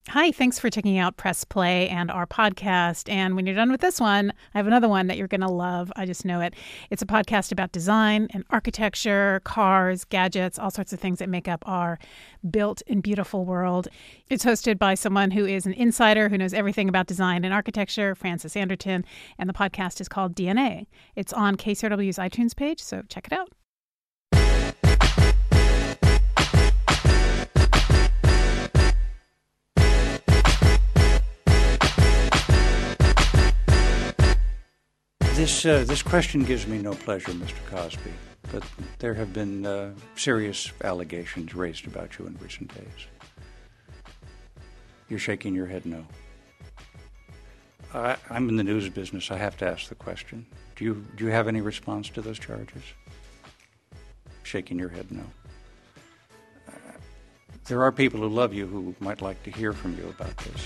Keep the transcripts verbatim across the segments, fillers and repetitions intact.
Hi, thanks for checking out Press Play and our podcast. And when you're done with this one, I have another one that you're going to love. I just know it. It's a podcast about design and architecture, cars, gadgets, all sorts of things that make up our built and beautiful world. It's hosted by someone who is an insider who knows everything about design and architecture, Francis Anderton, and the podcast is called D N A. It's on K C R W's iTunes page, so check it out. This uh, this question gives me no pleasure, Mister Cosby, but there have been uh, serious allegations raised about you in recent days. You're shaking your head no. I, I'm in the news business. I have to ask the question. Do you do you have any response to those charges? Shaking your head no. Uh, there are people who love you who might like to hear from you about this.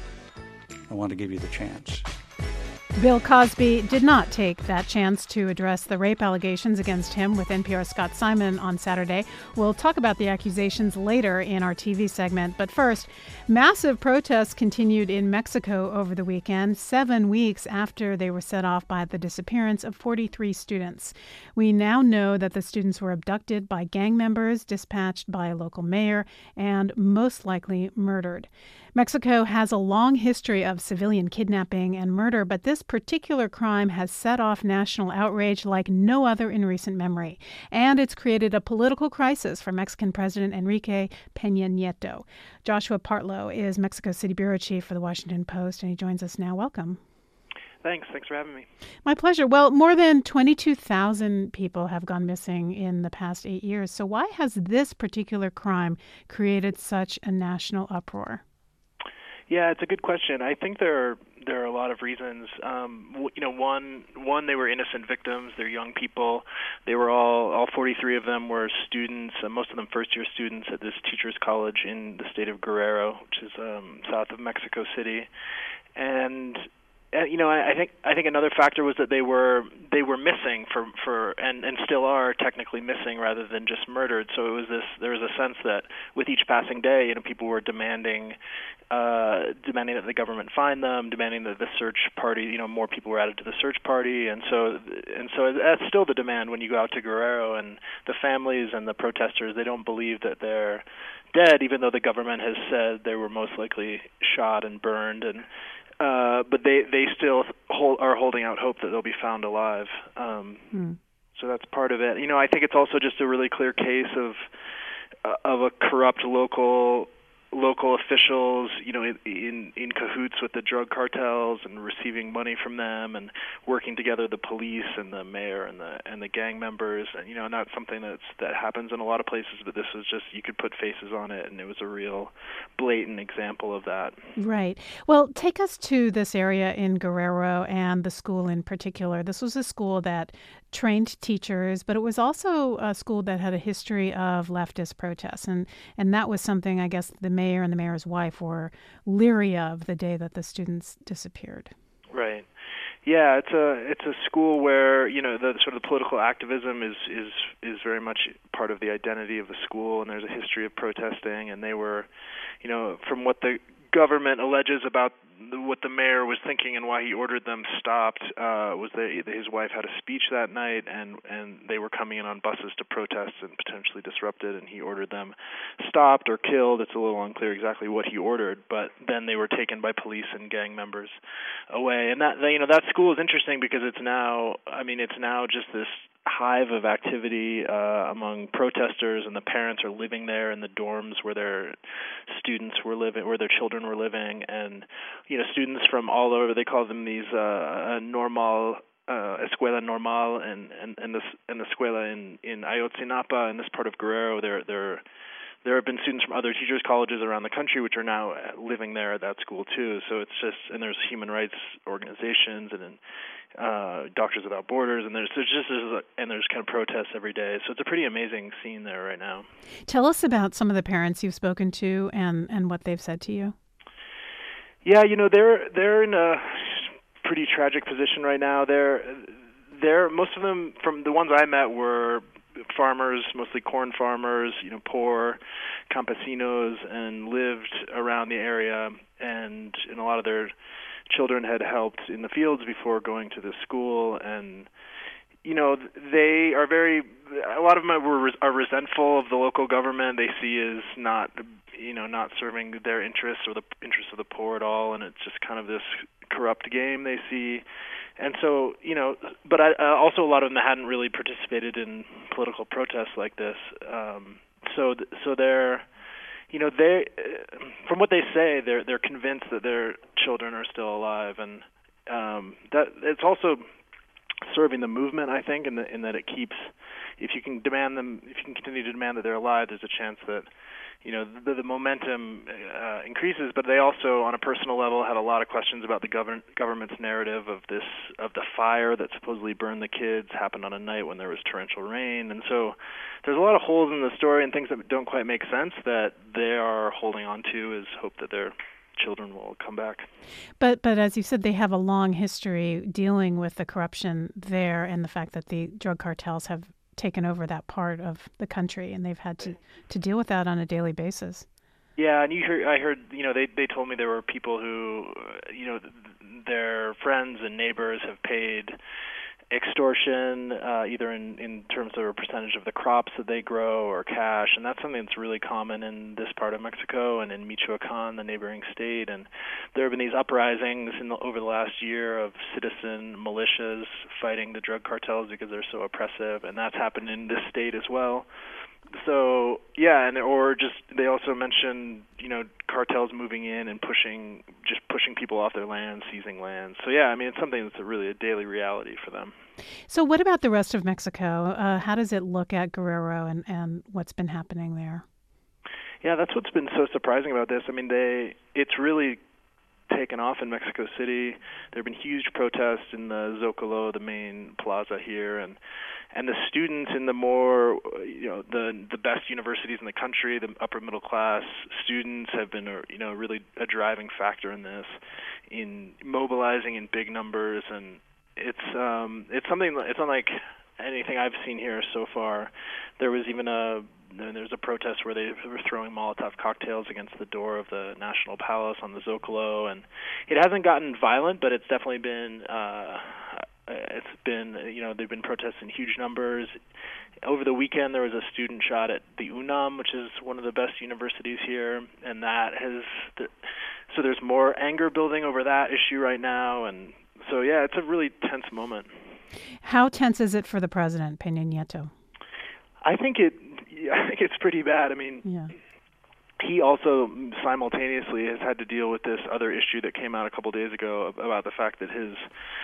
I want to give you the chance. Bill Cosby did not take that chance to address the rape allegations against him with N P R's Scott Simon on Saturday. We'll talk about the accusations later in our T V segment. But first, massive protests continued in Mexico over the weekend, seven weeks after they were set off by the disappearance of forty-three students. We now know that the students were abducted by gang members, dispatched by a local mayor, and most likely murdered. Mexico has a long history of civilian kidnapping and murder, but this particular crime has set off national outrage like no other in recent memory. And it's created a political crisis for Mexican President Enrique Peña Nieto. Joshua Partlow is Mexico City bureau chief for the Washington Post, and he joins us now. Welcome. Thanks. Thanks for having me. My pleasure. Well, more than twenty-two thousand people have gone missing in the past eight years. So why has this particular crime created such a national uproar? Yeah, it's a good question. I think there are there are a lot of reasons. Um, you know, one one they were innocent victims. They're young people. They were all all forty-three of them were students. Uh, most of them first year students at this teachers college in the state of Guerrero, which is um, south of Mexico City, and. Uh, you know, I, I think I think another factor was that they were they were missing for for and, and still are technically missing rather than just murdered. So it was this there was a sense that with each passing day, you know, people were demanding uh, demanding that the government find them, demanding that the search party, you know, more people were added to the search party, and so and so that's still the demand when you go out to Guerrero, and the families and the protesters, they don't believe that they're dead, even though the government has said they were most likely shot and burned and. Uh, but they, they still hold, are holding out hope that they'll be found alive. Um, hmm. So that's part of it. You know, I think it's also just a really clear case of uh, of a corrupt local local officials, you know, in, in in cahoots with the drug cartels and receiving money from them and working together, the police and the mayor and the and the gang members. And you know, not something that's that happens in a lot of places, but this was just you could put faces on it, and it was a real blatant example of that. Right. Well, take us to this area in Guerrero and the school in particular. This was a school that trained teachers, but it was also a school that had a history of leftist protests. And, and that was something, I guess, the mayor and the mayor's wife were leery of the day that the students disappeared. Right. Yeah, it's a it's a school where, you know, the sort of the political activism is, is is very much part of the identity of the school, and there's a history of protesting, and they were, you know, from what the government alleges about the, what the mayor was thinking and why he ordered them stopped, uh, was that his wife had a speech that night, and, and they were coming in on buses to protest and potentially disrupt it, and he ordered them stopped or killed. It's a little unclear exactly what he ordered, but then they were taken by police and gang members away. And that, you know, that school is interesting because it's now, I mean, it's now just this hive of activity uh, among protesters, and the parents are living there in the dorms where their students were living, where their children were living, and you know, students from all over. They call them these uh, normal. Uh, Escuela Normal and and and the and the escuela in in Ayotzinapa in this part of Guerrero. There there there have been students from other teachers colleges around the country which are now living there at that school too. So it's just, and there's human rights organizations and uh, Doctors Without Borders, and there's, there's just there's, and there's kind of protests every day. So it's a pretty amazing scene there right now. Tell us about some of the parents you've spoken to and and what they've said to you. Yeah, you know, they're they're in a pretty tragic position right now. They're they're most of them, from the ones I met, were farmers, mostly corn farmers, you know, poor campesinos, and lived around the area, and, and a lot of their children had helped in the fields before going to the school. And you know, they are very, a lot of them are, are resentful of the local government. They see as not, you know, not serving their interests or the interests of the poor at all, and it's just kind of this corrupt game they see. And so, you know, but I, uh, also a lot of them hadn't really participated in political protests like this. Um, so, so they're, you know, they, from what they say, they're they're convinced that their children are still alive, and um, that it's also serving the movement, I think, in, the, in that it keeps, if you can demand them, if you can continue to demand that they're alive, there's a chance that, you know, the, the momentum uh, increases. But they also, on a personal level, had a lot of questions about the govern, government's narrative of this, of the fire that supposedly burned the kids happened on a night when there was torrential rain. And so there's a lot of holes in the story and things that don't quite make sense that they are holding on to as hope that they're children will come back. But but as you said, they have a long history dealing with the corruption there and the fact that the drug cartels have taken over that part of the country, and they've had to, to deal with that on a daily basis. Yeah, and you heard, I heard, you know, they they told me there were people who, you know, their friends and neighbors have paid extortion, uh, either in, in terms of a percentage of the crops that they grow or cash, and that's something that's really common in this part of Mexico and in Michoacan, the neighboring state. And there have been these uprisings in the, over the last year of citizen militias fighting the drug cartels because they're so oppressive, and that's happened in this state as well. So yeah, and or just they also mentioned, you know, cartels moving in and pushing just pushing people off their land, seizing land. So yeah, I mean, it's something that's a really a daily reality for them. So what about the rest of Mexico? Uh, how does it look at Guerrero and, and what's been happening there? Yeah, that's what's been so surprising about this. I mean, they it's really taken off in Mexico City. There have been huge protests in the Zocalo, the main plaza here, and and the students in the more, you know, the the best universities in the country, the upper middle class students have been, a, you know, really a driving factor in this, in mobilizing in big numbers, and it's um it's something it's unlike anything I've seen here so far. There was even a there's a protest where they were throwing Molotov cocktails against the door of the National Palace on the Zocalo, and it hasn't gotten violent, but it's definitely been uh it's been, you know, they've been protests in huge numbers. Over the weekend, there was a student shot at the UNAM, which is one of the best universities here, and that has, so there's more anger building over that issue right now, and so, yeah, it's a really tense moment. How tense is it for the president, Peña Nieto? I think it, I think it's pretty bad. I mean, yeah. He also simultaneously has had to deal with this other issue that came out a couple days ago about the fact that his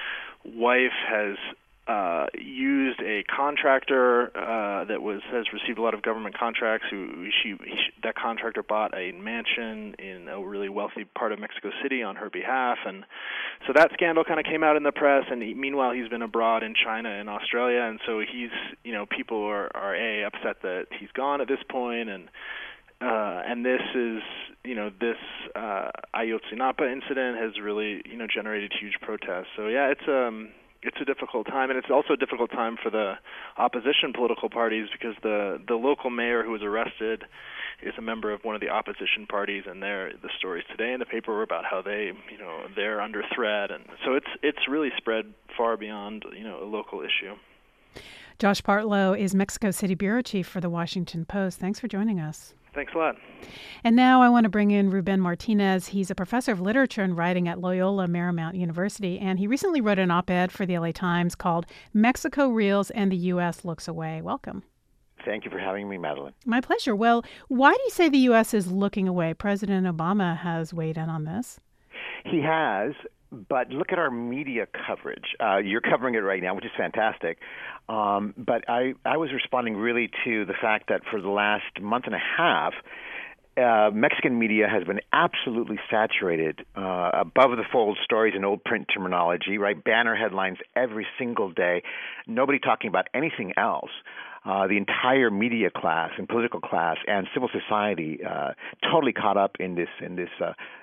wife has uh, used a contractor uh, that was has received a lot of government contracts. Who she, she that contractor bought a mansion in a really wealthy part of Mexico City on her behalf, and so that scandal kind of came out in the press. And he, meanwhile, he's been abroad in China and Australia, and so he's you know people are are a upset that he's gone at this point, and. Uh, and this is, you know, this uh, Ayotzinapa incident has really, you know, generated huge protests. So yeah, it's um, it's a difficult time, and it's also a difficult time for the opposition political parties because the the local mayor who was arrested is a member of one of the opposition parties, and they're the stories today in the paper were about how they, you know, they're under threat, and so it's it's really spread far beyond, you know, a local issue. Josh Partlow is Mexico City bureau chief for the Washington Post. Thanks for joining us. Thanks a lot. And now I want to bring in Ruben Martinez. He's a professor of literature and writing at Loyola Marymount University, and he recently wrote an op-ed for the L A Times called Mexico Reels and the U S Looks Away. Welcome. Thank you for having me, Madeline. My pleasure. Well, why do you say the U S is looking away? President Obama has weighed in on this. He has, but look at our media coverage. Uh, you're covering it right now, which is fantastic. Um, but I, I was responding really to the fact that for the last month and a half, uh, Mexican media has been absolutely saturated, uh, above the fold stories in old print terminology, right? Banner headlines every single day, nobody talking about anything else. Uh, the entire media class and political class and civil society uh, totally caught up in this in this uh,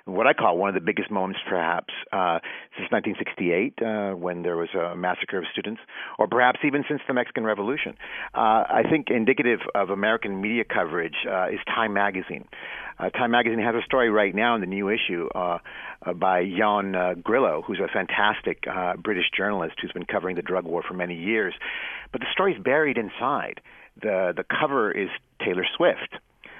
what I call one of the biggest moments, perhaps, uh, since nineteen sixty-eight, uh, when there was a massacre of students, or perhaps even since the Mexican Revolution. Uh, I think indicative of American media coverage uh, is Time Magazine. Uh, Time Magazine has a story right now in the new issue uh, uh, by Jan uh, Grillo, who's a fantastic uh, British journalist who's been covering the drug war for many years. But the story's buried inside. The the cover is Taylor Swift.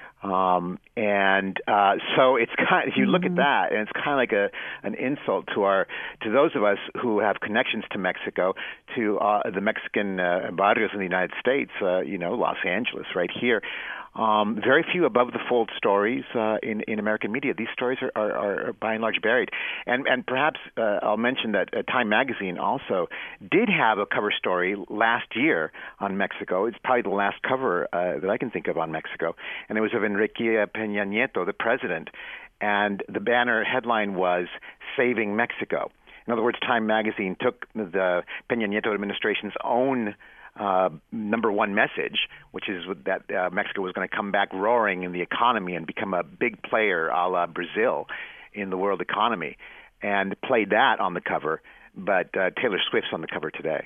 Um, and uh, so it's kind. If you look at that, and it's kind of like a an insult to our to those of us who have connections to Mexico, to uh, the Mexican uh, barrios in the United States. Uh, you know, Los Angeles, right here. Um, very few above-the-fold stories uh, in, in American media. These stories are, are, are by and large buried. And, and perhaps uh, I'll mention that uh, Time Magazine also did have a cover story last year on Mexico. It's probably the last cover uh, that I can think of on Mexico. And it was of Enrique Peña Nieto, the president. And the banner headline was, "Saving Mexico." In other words, Time Magazine took the Peña Nieto administration's own Uh, number one message, which is that uh, Mexico was going to come back roaring in the economy and become a big player a la Brazil in the world economy, and played that on the cover. But uh, Taylor Swift's on the cover today.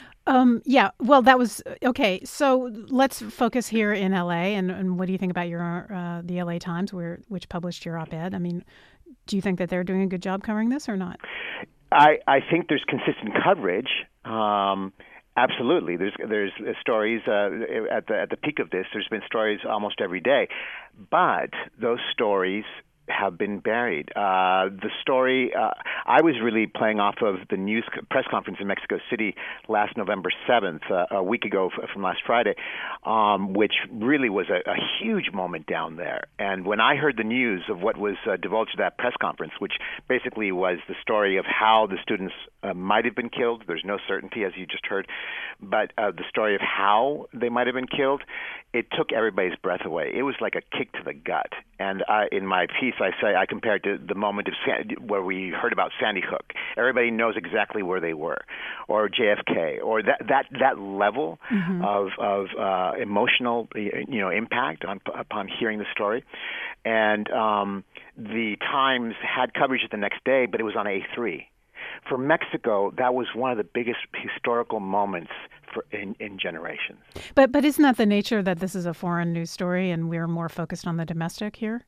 Um, yeah, well, that was okay. So let's focus here in L A. And, and what do you think about your uh, the L A Times, where which published your op-ed? I mean, do you think that they're doing a good job covering this or not? I, I think there's consistent coverage. Um, Absolutely. There's there's stories uh, at the at the peak of this. There's been stories almost every day, but those stories have been buried. Uh, the story, uh, I was really playing off of the news press conference in Mexico City last November seventh, uh, a week ago f- from last Friday, um, which really was a, a huge moment down there. And when I heard the news of what was uh, divulged at that press conference, which basically was the story of how the students uh, might have been killed, there's no certainty, as you just heard, but uh, the story of how they might have been killed, it took everybody's breath away. It was like a kick to the gut. And I, in my piece, I say I compared to the moment of San, where we heard about Sandy Hook. Everybody knows exactly where they were, or J F K, or that that that level mm-hmm. of of uh, emotional you know impact on, upon hearing the story. And um, the Times had coverage the next day, but it was on A three. For Mexico, that was one of the biggest historical moments for in, in generations. But but isn't that the nature that this is a foreign news story and we're more focused on the domestic here?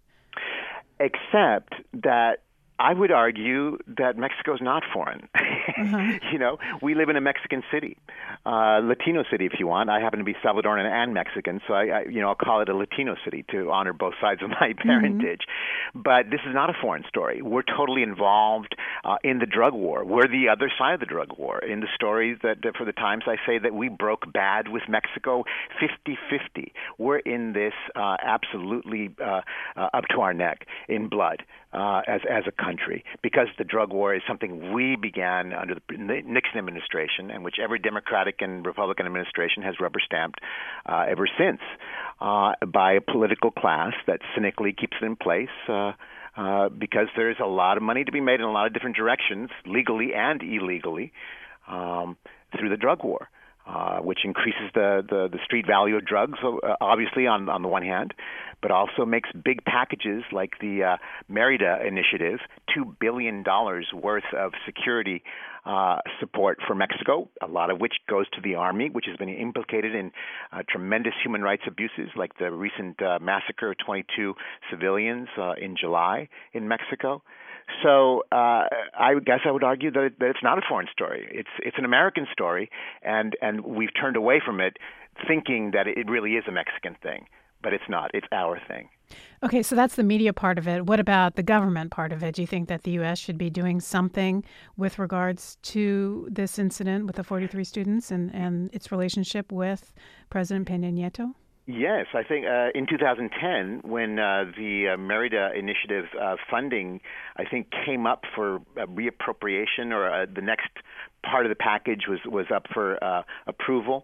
Except that I would argue that Mexico is not foreign. Uh-huh. You know, we live in a Mexican city, uh, Latino city, if you want. I happen to be Salvadoran and Mexican, so I, I, you know, I'll call it a Latino city to honor both sides of my parentage. Mm-hmm. But this is not a foreign story. We're totally involved uh, in the drug war. We're the other side of the drug war. In the stories that, that for the Times, I say that we broke bad with Mexico fifty-fifty. We're in this uh, absolutely uh, uh, up to our neck in blood. Uh, as as a country, because the drug war is something we began under the Nixon administration, and which every Democratic and Republican administration has rubber stamped uh, ever since, uh, by a political class that cynically keeps it in place. Uh, uh, because there's a lot of money to be made in a lot of different directions, legally and illegally, um, through the drug war. Uh, which increases the, the, the street value of drugs, uh, obviously, on, on the one hand, but also makes big packages like the uh, Merida Initiative, two billion dollars worth of security uh, support for Mexico, a lot of which goes to the Army, which has been implicated in uh, tremendous human rights abuses, like the recent uh, massacre of twenty-two civilians uh, in July in Mexico. So uh, I guess I would argue that, it, that it's not a foreign story. It's it's an American story, and, and we've turned away from it thinking that it really is a Mexican thing. But it's not. It's our thing. Okay, so that's the media part of it. What about the government part of it? Do you think that the U S should be doing something with regards to this incident with the forty-three students and, and its relationship with President Peña Nieto? Yes, I think uh, in two thousand ten, when uh, the uh, Merida Initiative uh, funding, I think, came up for uh, reappropriation, or uh, the next part of the package was, was up for uh, approval,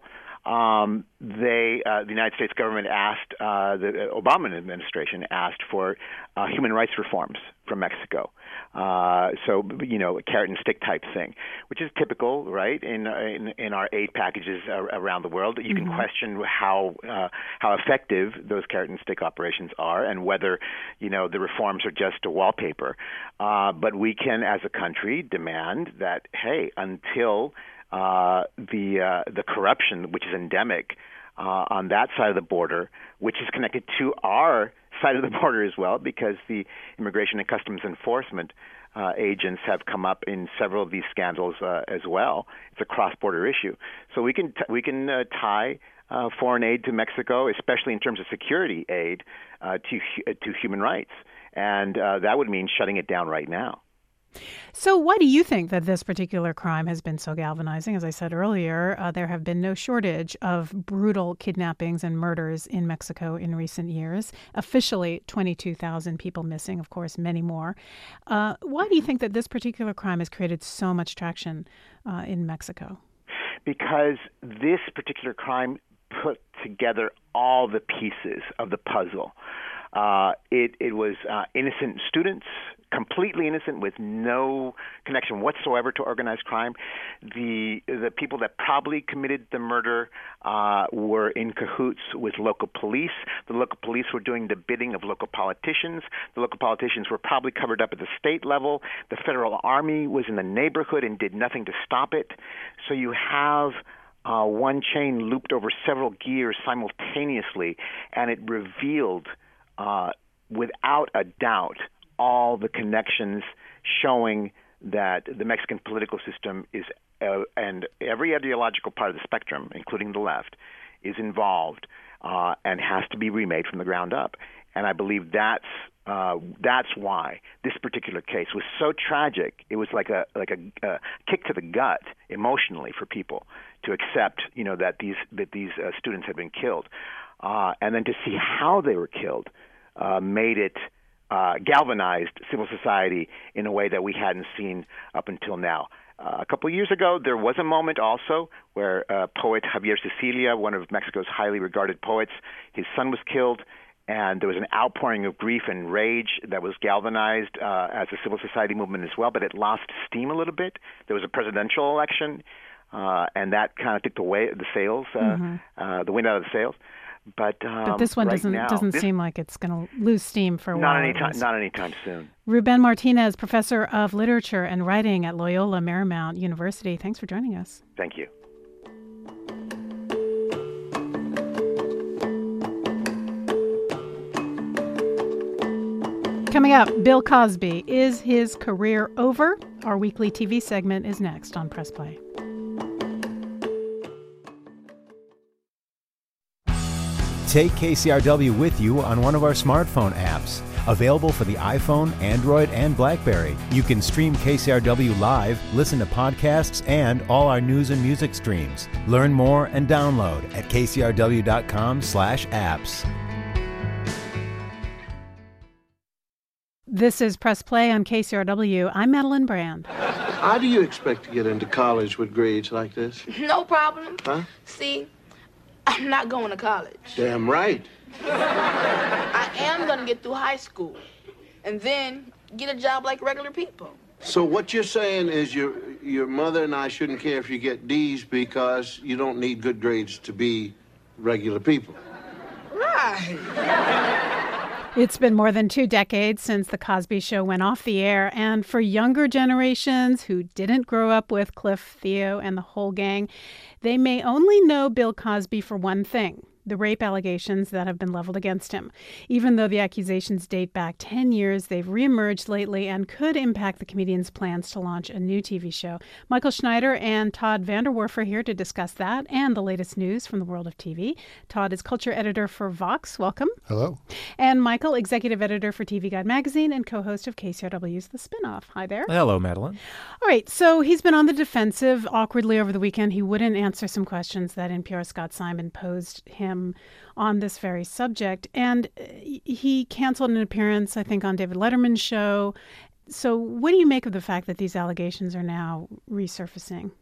um, they, uh, the United States government asked, uh, the Obama administration asked for uh, human rights reforms from Mexico. Uh, so, you know, a carrot and stick type thing, which is typical, right, in in, in our aid packages around the world. You mm-hmm. can question how uh, how effective those carrot and stick operations are, and whether, you know, the reforms are just a wallpaper. Uh, but we can, as a country, demand that, hey, until uh, the uh, the corruption, which is endemic uh, on that side of the border, which is connected to our side of the border as well, because the Immigration and Customs Enforcement uh, agents have come up in several of these scandals uh, as well. It's a cross-border issue. So we can t- we can uh, tie uh, foreign aid to Mexico, especially in terms of security aid, uh, to hu- to human rights, and uh, that would mean shutting it down right now. So why do you think that this particular crime has been so galvanizing? As I said earlier, uh, there have been no shortage of brutal kidnappings and murders in Mexico in recent years. Officially, twenty-two thousand people missing, of course, many more. Uh, why do you think that this particular crime has created so much traction uh, in Mexico? Because this particular crime put together all the pieces of the puzzle. Uh, it, it was uh, innocent students, completely innocent, with no connection whatsoever to organized crime. The the people that probably committed the murder uh, were in cahoots with local police. The local police were doing the bidding of local politicians. The local politicians were probably covered up at the state level. The federal army was in the neighborhood and did nothing to stop it. So you have uh, one chain looped over several gears simultaneously, and it revealed Uh, without a doubt, all the connections showing that the Mexican political system is, uh, and every ideological part of the spectrum, including the left, is involved uh, and has to be remade from the ground up. And I believe that's uh, that's why this particular case was so tragic. It was like a like a, a kick to the gut emotionally for people to accept, you know, that these that these uh, students had been killed, uh, and then to see how they were killed. Uh, made it uh, galvanized civil society in a way that we hadn't seen up until now. Uh, a couple of years ago, there was a moment also where uh, poet Javier Cecilia, one of Mexico's highly regarded poets, his son was killed, and there was an outpouring of grief and rage that was galvanized uh, as a civil society movement as well, but it lost steam a little bit. There was a presidential election, uh, and that kind of took the, way, the sails, uh, mm-hmm. uh, the wind out of the sails. But, um, but this one right doesn't now, doesn't this, seem like it's going to lose steam for a not while. Anytime, not anytime soon. Ruben Martinez, professor of literature and writing at Loyola Marymount University. Thanks for joining us. Thank you. Coming up, Bill Cosby. Is his career over? Our weekly T V segment is next on Press Play. Take K C R W with you on one of our smartphone apps. Available for the iPhone, Android, and BlackBerry. You can stream K C R W live, listen to podcasts, and all our news and music streams. Learn more and download at k c r w dot com slash apps. This is Press Play on K C R W. I'm Madeline Brand. How do you expect to get into college with grades like this? No problem. Huh? See, I'm not going to college. Damn right. I am going to get through high school and then get a job like regular people. So what you're saying is your your mother and I shouldn't care if you get D's because you don't need good grades to be regular people. Right. It's been more than two decades since The Cosby Show went off the air, and for younger generations who didn't grow up with Cliff, Theo, and the whole gang, they may only know Bill Cosby for one thing: the rape allegations that have been leveled against him. Even though the accusations date back ten years, they've reemerged lately and could impact the comedian's plans to launch a new T V show. Michael Schneider and Todd Vanderwerf are here to discuss that and the latest news from the world of T V. Todd is culture editor for Vox. Welcome. Hello. And Michael, executive editor for T V Guide magazine and co-host of K C R W's The Spinoff. Hi there. Hello, Madeline. All right, so he's been on the defensive awkwardly over the weekend. He wouldn't answer some questions that N P R's Scott Simon posed him on this very subject. And he canceled an appearance, I think, on David Letterman's show. So what do you make of the fact that these allegations are now resurfacing?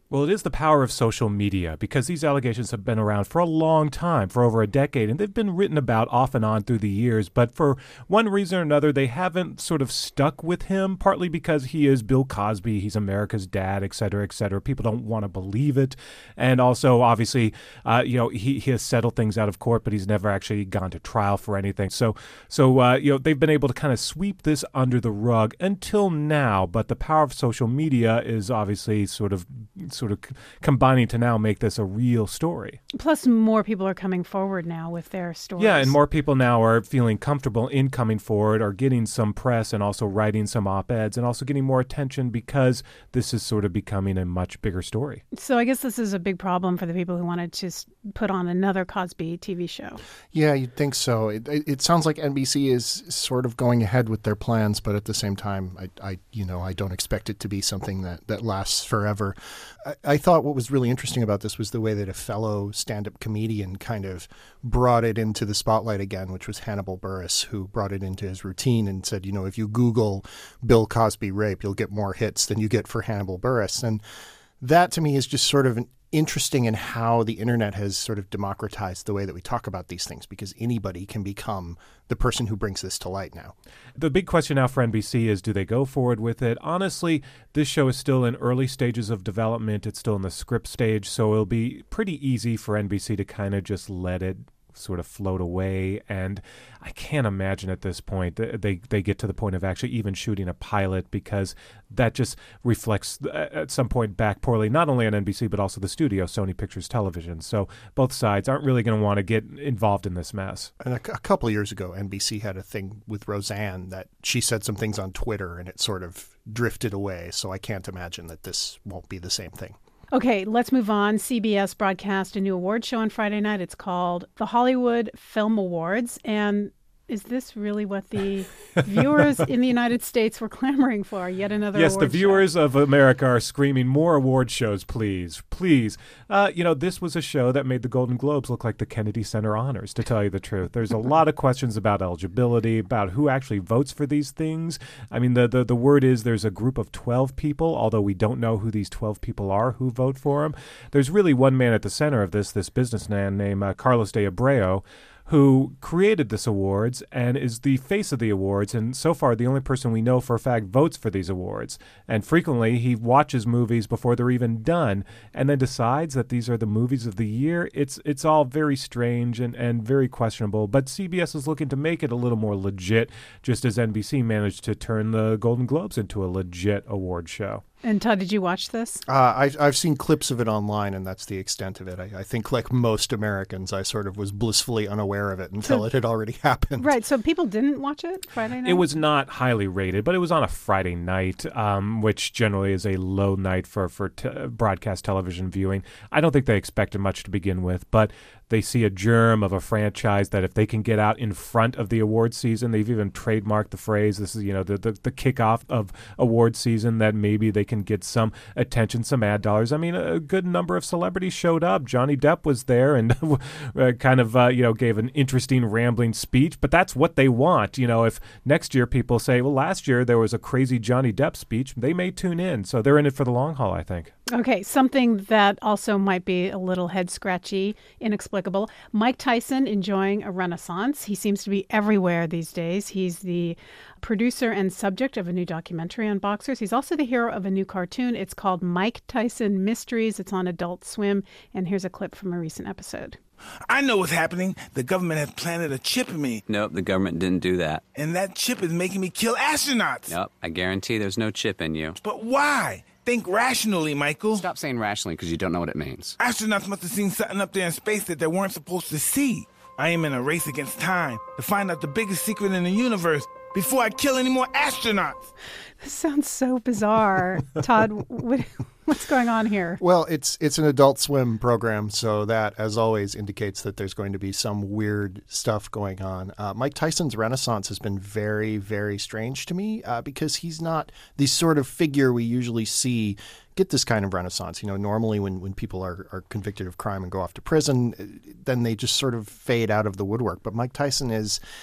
Well, it is the power of social media, because these allegations have been around for a long time, for over a decade, and they've been written about off and on through the years. But for one reason or another, they haven't sort of stuck with him, partly because he is Bill Cosby, he's America's dad, et cetera, et cetera. People don't want to believe it. And also, obviously, uh, you know, he, he has settled things out of court, but he's never actually gone to trial for anything. So, so uh, you know, they've been able to kind of sweep this under the rug until now. But the power of social media is obviously sort of sort of combining to now make this a real story. Plus, more people are coming forward now with their stories. Yeah, and more people now are feeling comfortable in coming forward, or getting some press, and also writing some op-eds, and also getting more attention, because this is sort of becoming a much bigger story. So I guess this is a big problem for the people who wanted to put on another Cosby T V show. Yeah, you'd think so. It, it, it sounds like N B C is sort of going ahead with their plans, but at the same time, I, I you know, I don't expect it to be something that, that lasts forever. I, I thought what was really interesting about this was the way that a fellow stand-up comedian kind of brought it into the spotlight again, which was Hannibal Buress, who brought it into his routine and said, you know, if you Google Bill Cosby rape, you'll get more hits than you get for Hannibal Buress. And that to me is just sort of an interesting in how the internet has sort of democratized the way that we talk about these things, because anybody can become the person who brings this to light now. The big question now for N B C is, do they go forward with it? Honestly, this show is still in early stages of development. It's still in the script stage, so it'll be pretty easy for N B C to kind of just let it sort of float away. And I can't imagine at this point that they, they get to the point of actually even shooting a pilot, because that just reflects at some point back poorly, not only on N B C, but also the studio, Sony Pictures Television. So both sides aren't really going to want to get involved in this mess. And a, a couple of years ago, N B C had a thing with Roseanne that she said some things on Twitter and it sort of drifted away. So I can't imagine that this won't be the same thing. Okay, let's move on. C B S broadcast a new award show on Friday night. It's called the Hollywood Film Awards. And is this really what the viewers in the United States were clamoring for? Yet another yes, award the viewers show. of America are screaming, more award shows, please, please. Uh, you know, this was a show that made the Golden Globes look like the Kennedy Center honors, to tell you the truth. There's a lot of questions about eligibility, about who actually votes for these things. I mean, the, the, the word is there's a group of twelve people, although we don't know who these twelve people are who vote for them. There's really one man at the center of this, this businessman named uh, Carlos de Abreu, who created this awards and is the face of the awards, and so far the only person we know for a fact votes for these awards. And frequently he watches movies before they're even done and then decides that these are the movies of the year. It's it's all very strange and, and very questionable, but C B S is looking to make it a little more legit, just as N B C managed to turn the Golden Globes into a legit award show. And Todd, did you watch this? Uh, I, I've seen clips of it online, and that's the extent of it. I, I think, like most Americans, I sort of was blissfully unaware of it until so, it had already happened. Right. So people didn't watch it Friday night? It was not highly rated, but it was on a Friday night, um, which generally is a low night for, for te- broadcast television viewing. I don't think they expected much to begin with, but they see a germ of a franchise that if they can get out in front of the award season, they've even trademarked the phrase, this is, you know, the, the, the kickoff of award season, that maybe they can get some attention, some ad dollars. I mean, a good number of celebrities showed up. Johnny Depp was there and kind of, uh, you know, gave an interesting rambling speech, but that's what they want. You know, if next year people say, well, last year there was a crazy Johnny Depp speech, they may tune in. So they're in it for the long haul, I think. Okay, something that also might be a little head-scratchy, inexplicable. Mike Tyson enjoying a renaissance. He seems to be everywhere these days. He's the producer and subject of a new documentary on boxers. He's also the hero of a new cartoon. It's called Mike Tyson Mysteries. It's on Adult Swim. And here's a clip from a recent episode. I know what's happening. The government has planted a chip in me. Nope, the government didn't do that. And that chip is making me kill astronauts. Nope, I guarantee there's no chip in you. But why? Think rationally, Michael. Stop saying rationally because you don't know what it means. Astronauts must have seen something up there in space that they weren't supposed to see. I am in a race against time to find out the biggest secret in the universe before I kill any more astronauts. This sounds so bizarre. Todd, what, what's going on here? Well, it's it's an Adult Swim program, so that, as always, indicates that there's going to be some weird stuff going on. Uh, Mike Tyson's renaissance has been very, very strange to me uh, because he's not the sort of figure we usually see get this kind of renaissance. You know, normally when, when people are, are convicted of crime and go off to prison, then they just sort of fade out of the woodwork. But Mike Tyson is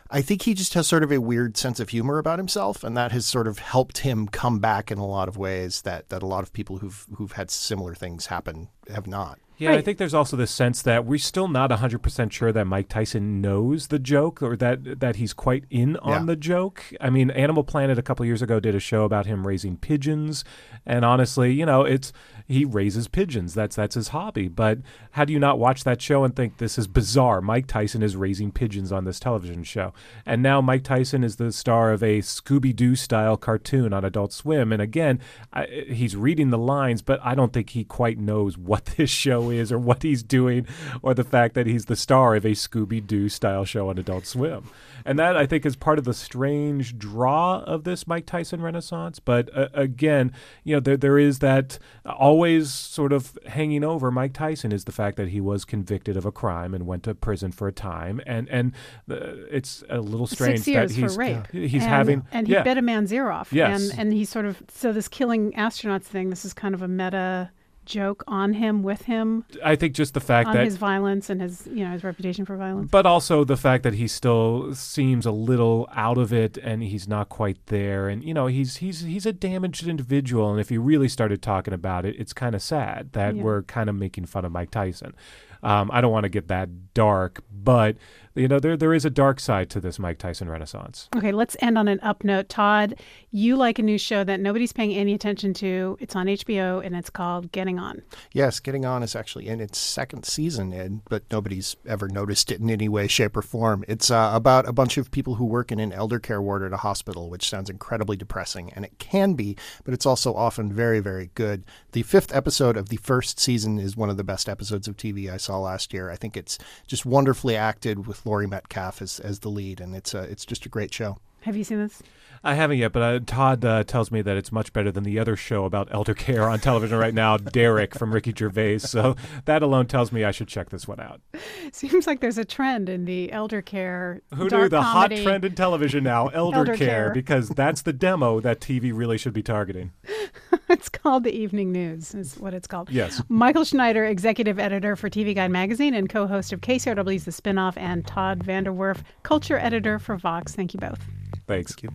I think he just has sort of a weird sense of humor about himself, and that has sort of helped him come back in a lot of ways that, that a lot of people who've who've had similar things happen have not. Yeah, right. I think there's also this sense that we're still not one hundred percent sure that Mike Tyson knows the joke or that that he's quite in on Yeah. the joke. I mean, Animal Planet a couple years ago did a show about him raising pigeons, and honestly, you know, it's he raises pigeons. That's that's his hobby. But how do you not watch that show and think this is bizarre? Mike Tyson is raising pigeons on this television show. And now Mike Tyson is the star of a Scooby-Doo style cartoon on Adult Swim. And again, I, he's reading the lines, but I don't think he quite knows what this show is or what he's doing or the fact that he's the star of a Scooby-Doo style show on Adult Swim. And that, I think, is part of the strange draw of this Mike Tyson renaissance. But uh, again, you know, there there is that always sort of hanging over Mike Tyson is the fact that he was convicted of a crime and went to prison for a time. And and uh, it's a little strange Six years that he's for rape. he's and, having and he yeah. bit a man's ear off. Yes. And and he sort of so this killing astronauts thing. This is kind of a meta joke on him, with him. I think just the fact on that his violence and his you know his reputation for violence. But also the fact that he still seems a little out of it and he's not quite there. And, you know, he's he's he's a damaged individual. And if he really started talking about it, it's kind of sad that Yeah. we're kind of making fun of Mike Tyson. Um, I don't want to get that dark, but, you know, there there is a dark side to this Mike Tyson renaissance. Okay, let's end on an up note. Todd, you like a new show that nobody's paying any attention to. It's on H B O, and it's called Getting On. Yes, Getting On is actually in its second season, Ed, but nobody's ever noticed it in any way, shape, or form. It's uh, about a bunch of people who work in an elder care ward at a hospital, which sounds incredibly depressing, and it can be, but it's also often very, very good. The fifth episode of the first season is one of the best episodes of T V I saw last year. I think it's just wonderfully acted with Laurie Metcalf as, as the lead, and it's a, it's just a great show. Have you seen this? I haven't yet, but uh, Todd uh, tells me that it's much better than the other show about elder care on television right now, Derek from Ricky Gervais. So that alone tells me I should check this one out. Seems like there's a trend in the elder care. Who dark knew the comedy. hot trend in television now, elder, Elder care, care. because that's the demo that T V really should be targeting. It's called The Evening News, is what it's called. Yes. Michael Schneider, executive editor for T V Guide magazine and co-host of K C R W's The Spinoff, and Todd Vanderwerf, culture editor for Vox. Thank you both. Thanks. Thank you.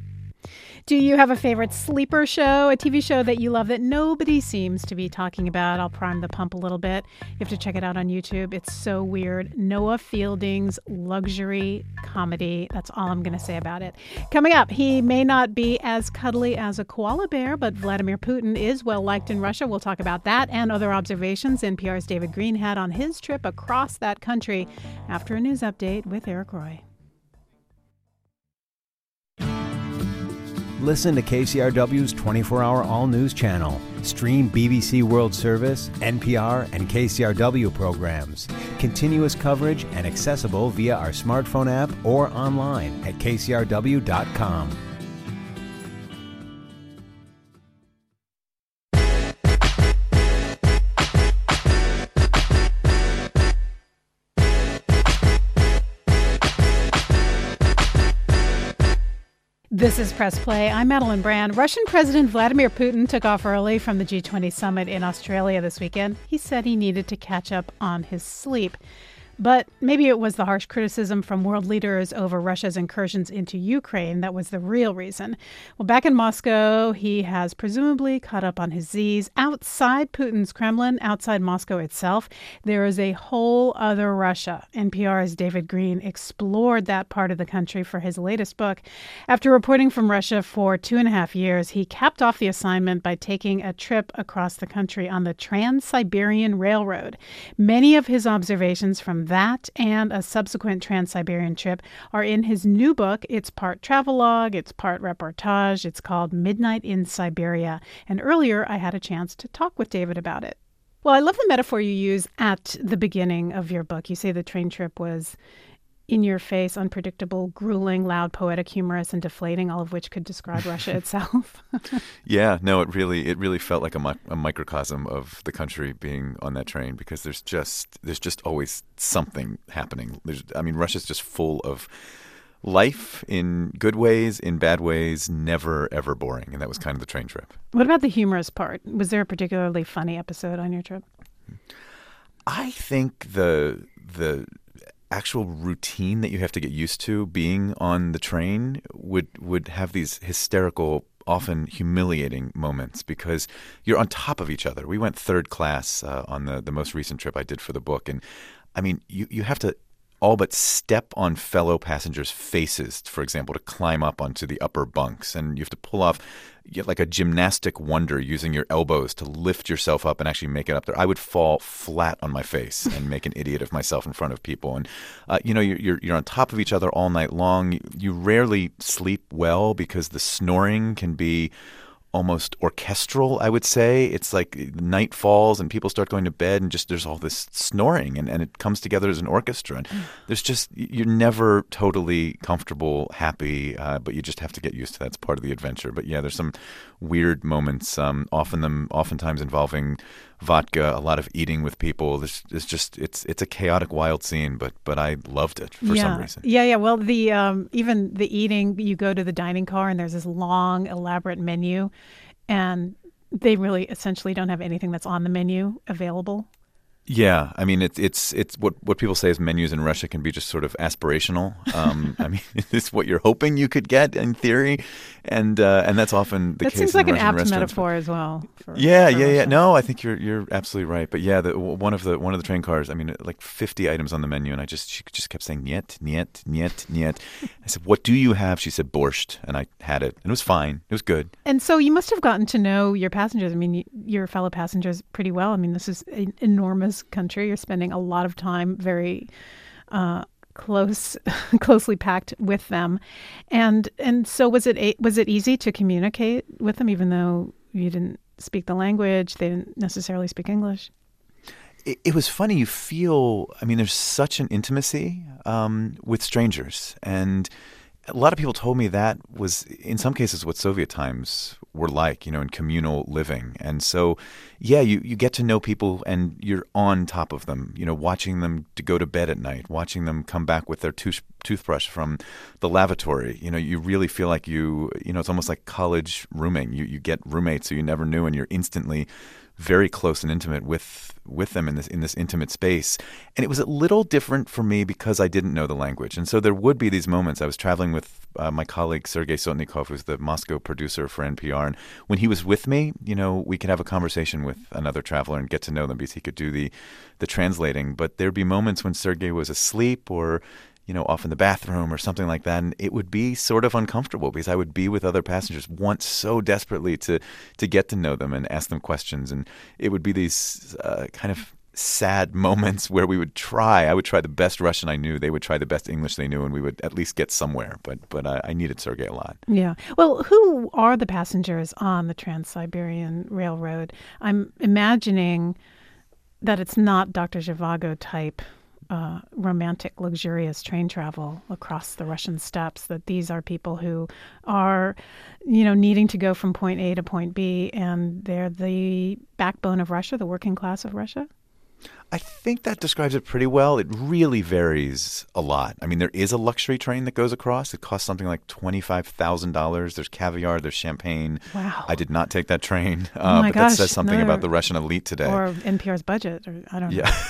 Do you have a favorite sleeper show, a T V show that you love that nobody seems to be talking about? I'll prime the pump a little bit. You have to check it out on YouTube. It's so weird. Noah Fielding's luxury comedy. That's all I'm going to say about it. Coming up, he may not be as cuddly as a koala bear, but Vladimir Putin is well liked in Russia. We'll talk about that and other observations N P R's David Green had on his trip across that country after a news update with Eric Roy. Listen to K C R W's twenty-four hour all-news channel. Stream B B C World Service, N P R, and K C R W programs. Continuous coverage and accessible via our smartphone app or online at K C R W dot com. This is Press Play. I'm Madeline Brand. Russian President Vladimir Putin took off early from the G twenty summit in Australia this weekend. He said he needed to catch up on his sleep. But maybe it was the harsh criticism from world leaders over Russia's incursions into Ukraine that was the real reason. Well, back in Moscow, he has presumably caught up on his Z's. Outside Putin's Kremlin, outside Moscow itself, there is a whole other Russia. N P R's David Green explored that part of the country for his latest book. After reporting from Russia for two and a half years, he capped off the assignment by taking a trip across the country on the Trans-Siberian Railroad. Many of his observations from that and a subsequent Trans-Siberian trip are in his new book. It's part travelogue, it's part reportage. It's called Midnight in Siberia. And earlier, I had a chance to talk with David about it. Well, I love the metaphor you use at the beginning of your book. You say the train trip was in your face, unpredictable, grueling, loud, poetic, humorous, and deflating, all of which could describe Russia itself. Yeah, no, it really it really felt like a, mi- a microcosm of the country being on that train, because there's just there's just always something happening. There's, I mean, Russia's just full of life in good ways, in bad ways, never, ever boring. And that was kind of the train trip. What about the humorous part? Was there a particularly funny episode on your trip? I think the the actual routine that you have to get used to being on the train would would have these hysterical, often humiliating moments because you're on top of each other. We went third class uh, on the, the most recent trip I did for the book. And I mean, you, you have to all but step on fellow passengers' faces, for example, to climb up onto the upper bunks. And you have to pull off like a gymnastic wonder using your elbows to lift yourself up and actually make it up there. I would fall flat on my face and make an idiot of myself in front of people. And, uh, you know, you're, you're, you're on top of each other all night long. You, you rarely sleep well because the snoring can be almost orchestral, I would say. It's like night falls and people start going to bed and just there's all this snoring and, and it comes together as an orchestra. And there's just, you're never totally comfortable, happy, uh, but you just have to get used to that. It's part of the adventure. But yeah, there's some weird moments, um, often them, oftentimes involving vodka, a lot of eating with people. There's, it's just, it's it's a chaotic, wild scene, but but I loved it for yeah. some reason. Yeah, yeah. Well, the um, even the eating, you go to the dining car and there's this long, elaborate menu, and they really essentially don't have anything that's on the menu available. Yeah, I mean, it's it's it's what what people say is menus in Russia can be just sort of aspirational. Um, I mean, it's what you're hoping you could get in theory, and uh, and that's often the that case. Seems like in an Russian apt restaurants. metaphor as well. For, yeah, for yeah, Russia. yeah. No, I think you're you're absolutely right. But yeah, the, one of the one of the train cars. I mean, like fifty items on the menu, and I just she just kept saying niet, niet, niet, niet. I said, "What do you have?" She said, "Borscht," and I had it, and it was fine. It was good. And so you must have gotten to know your passengers. I mean, your fellow passengers pretty well. I mean, this is an enormous country. You're spending a lot of time very uh, close, closely packed with them, and and so was it was it easy to communicate with them, even though you didn't speak the language, they didn't necessarily speak English? It, it was funny. You feel, I mean, there's such an intimacy um, with strangers, and a lot of people told me that was, in some cases, what Soviet times were like, you know, in communal living. And so, yeah, you, you get to know people and you're on top of them, you know, watching them to go to bed at night, watching them come back with their tooth, toothbrush from the lavatory. You know, you really feel like you, you know, it's almost like college rooming. You, you get roommates who you never knew and you're instantly very close and intimate with with them in this in this intimate space. And it was a little different for me because I didn't know the language. And so there would be these moments. I was traveling with uh, my colleague Sergei Sotnikov, who's the Moscow producer for N P R. And when he was with me, you know, we could have a conversation with another traveler and get to know them because he could do the the translating. But there'd be moments when Sergei was asleep or, you know, off in the bathroom or something like that. And it would be sort of uncomfortable because I would be with other passengers, want so desperately to to get to know them and ask them questions. And it would be these uh, kind of sad moments where we would try. I would try the best Russian I knew. They would try the best English they knew, and we would at least get somewhere. But but I, I needed Sergei a lot. Yeah. Well, who are the passengers on the Trans-Siberian Railroad? I'm imagining that it's not Doctor Zhivago type Uh, romantic, luxurious train travel across the Russian steppes, that these are people who are, you know, needing to go from point A to point B, and they're the backbone of Russia, the working class of Russia? I think that describes it pretty well. It really varies a lot. I mean, there is a luxury train that goes across. It costs something like twenty-five thousand dollars. There's caviar, there's champagne. Wow. I did not take that train. Uh, oh my but gosh, that says something another, about the Russian elite today. Or N P R's budget, or I don't know. Yeah.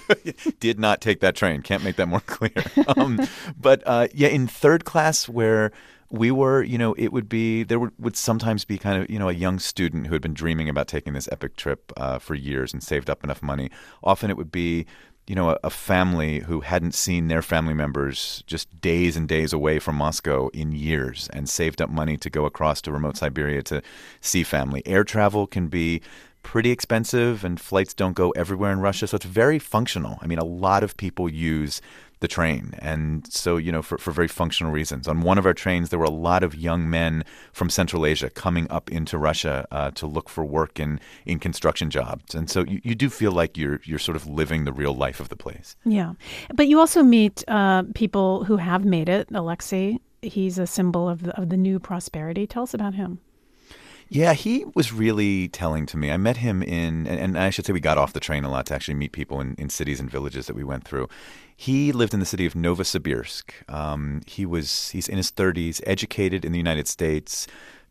Did not take that train. Can't make that more clear. Um, but uh, yeah, in third class where we were, you know, it would be, there would, would sometimes be kind of, you know, a young student who had been dreaming about taking this epic trip uh, for years and saved up enough money. Often it would be, you know, a, a family who hadn't seen their family members just days and days away from Moscow in years and saved up money to go across to remote Siberia to see family. Air travel can be pretty expensive and flights don't go everywhere in Russia. So it's very functional. I mean, a lot of people use the train. And so, you know, for, for very functional reasons. On one of our trains, there were a lot of young men from Central Asia coming up into Russia uh, to look for work in, in construction jobs. And so you, you do feel like you're you're sort of living the real life of the place. Yeah. But you also meet uh, people who have made it. Alexei, he's a symbol of the, of the new prosperity. Tell us about him. Yeah, he was really telling to me. I met him in, and I should say we got off the train a lot to actually meet people in, in cities and villages that we went through. He lived in the city of Novosibirsk. Um, he was, he's in his thirties, educated in the United States,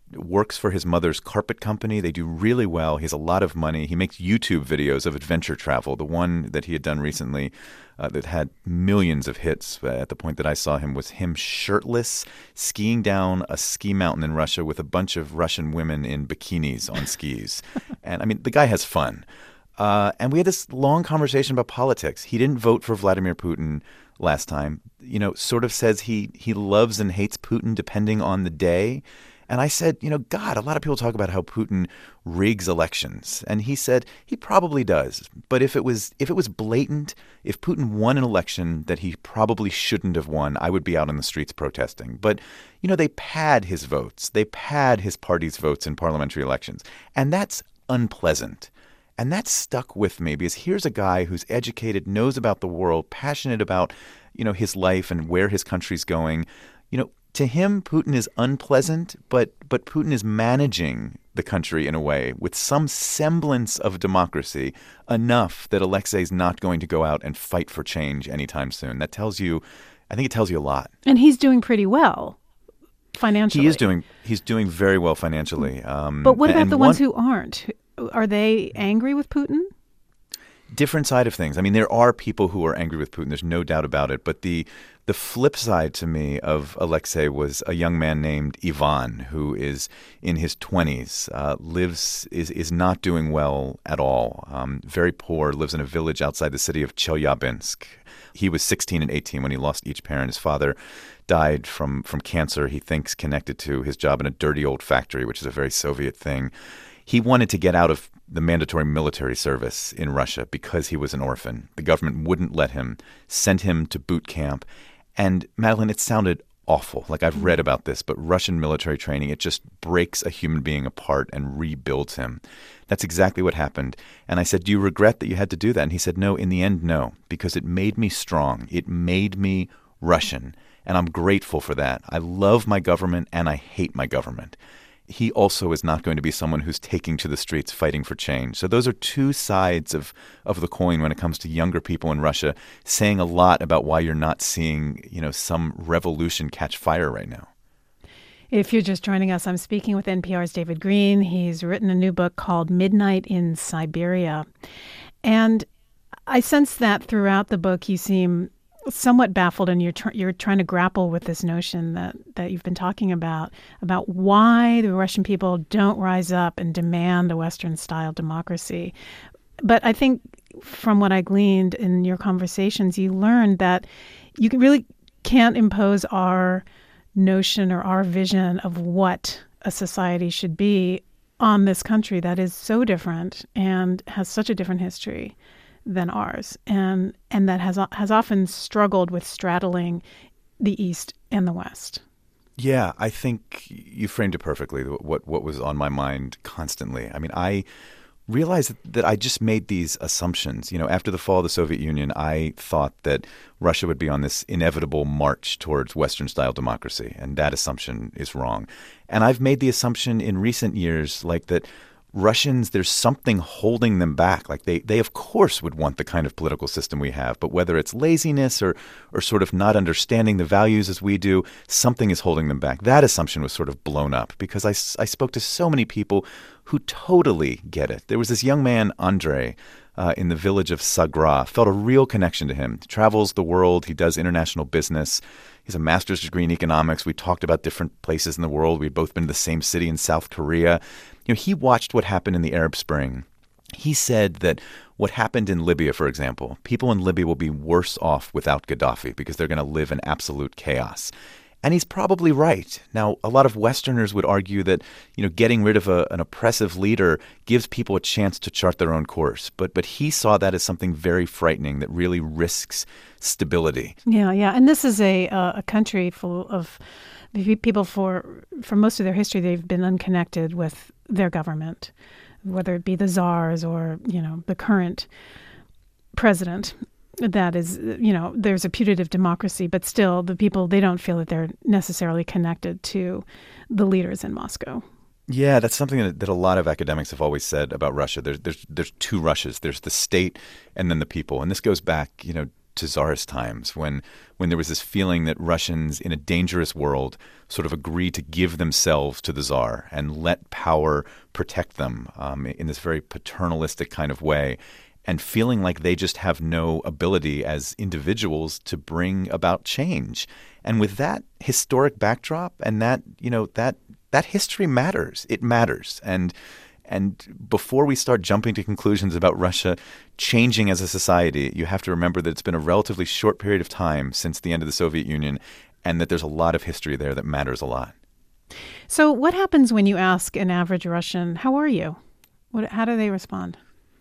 works for his mother's carpet company. They do really well. He has a lot of money. He makes YouTube videos of adventure travel. The one that he had done recently uh, that had millions of hits at the point that I saw him was him shirtless, skiing down a ski mountain in Russia with a bunch of Russian women in bikinis on skis. And I mean, the guy has fun. Uh, and we had this long conversation about politics. He didn't vote for Vladimir Putin last time. You know, sort of says he he loves and hates Putin depending on the day. And I said, you know, God, a lot of people talk about how Putin rigs elections. And he said he probably does. But if it was if it was blatant, if Putin won an election that he probably shouldn't have won, I would be out on the streets protesting. But, you know, they pad his votes. They pad his party's votes in parliamentary elections. And that's unpleasant. And that stuck with me because here's a guy who's educated, knows about the world, passionate about, you know, his life and where his country's going. You know, to him, Putin is unpleasant, but but Putin is managing the country in a way with some semblance of democracy, enough that Alexei's not going to go out and fight for change anytime soon. That tells you, I think it tells you a lot. And he's doing pretty well financially. He is doing, he's doing very well financially. Um, but what about and the one, ones who aren't? Are they angry with Putin? Different side of things. I mean, there are people who are angry with Putin. There's no doubt about it. But the the flip side to me of Alexei was a young man named Ivan, who is in his twenties, uh, lives is is not doing well at all. Um, very poor. Lives in a village outside the city of Chelyabinsk. He was sixteen and eighteen when he lost each parent. His father died from from cancer. He thinks connected to his job in a dirty old factory, which is a very Soviet thing. He wanted to get out of the mandatory military service in Russia because he was an orphan. The government wouldn't let him, sent him to boot camp. And, Madeline, it sounded awful. Like, I've read about this, but Russian military training, it just breaks a human being apart and rebuilds him. That's exactly what happened. And I said, do you regret that you had to do that? And he said, no, in the end, no, because it made me strong. It made me Russian. And I'm grateful for that. I love my government and I hate my government. He also is not going to be someone who's taking to the streets fighting for change. So those are two sides of, of the coin when it comes to younger people in Russia, saying a lot about why you're not seeing, you know, some revolution catch fire right now. If you're just joining us, I'm speaking with N P R's David Greene. He's written a new book called Midnight in Siberia. And I sense that throughout the book you seem somewhat baffled, and you're tr- you're trying to grapple with this notion that, that you've been talking about, about why the Russian people don't rise up and demand a Western-style democracy. But I think from what I gleaned in your conversations, you learned that you really can't impose our notion or our vision of what a society should be on this country that is so different and has such a different history than ours, and and that has has often struggled with straddling the East and the West. Yeah, I think you framed it perfectly, what what was on my mind constantly. I mean, I realized that I just made these assumptions. You know, after the fall of the Soviet Union, I thought that Russia would be on this inevitable march towards Western-style democracy, and that assumption is wrong. And I've made the assumption in recent years, like that Russians, there's something holding them back. Like they, they of course would want the kind of political system we have, but whether it's laziness or, or sort of not understanding the values as we do, something is holding them back. That assumption was sort of blown up because I, I spoke to so many people who totally get it. There was this young man, Andrei, uh, in the village of Sagra, felt a real connection to him. He travels the world. He does international business. He's a master's degree in economics. We talked about different places in the world. We'd both been to the same city in South Korea. You know, he watched what happened in the Arab Spring. He said that what happened in Libya, for example, people in Libya will be worse off without Gaddafi because they're going to live in absolute chaos. And he's probably right. Now, a lot of Westerners would argue that, you know, getting rid of a, an oppressive leader gives people a chance to chart their own course. But but he saw that as something very frightening that really risks stability. Yeah, yeah. And this is a uh, a country full of people for for most of their history, they've been unconnected with their government, whether it be the czars or, you know, the current president. That is, you know, there's a putative democracy, but still the people, they don't feel that they're necessarily connected to the leaders in Moscow. Yeah, that's something that, that a lot of academics have always said about Russia. There's, there's, there's two Russias. There's the state and then the people. And this goes back, you know, to Tsarist times, when when there was this feeling that Russians in a dangerous world sort of agreed to give themselves to the Tsar and let power protect them um, in this very paternalistic kind of way, and feeling like they just have no ability as individuals to bring about change. And with that historic backdrop and that, you know, that that history matters. It matters. And And before we start jumping to conclusions about Russia changing as a society, you have to remember that it's been a relatively short period of time since the end of the Soviet Union, and that there's a lot of history there that matters a lot. So what happens when you ask an average Russian, how are you? What, how do they respond?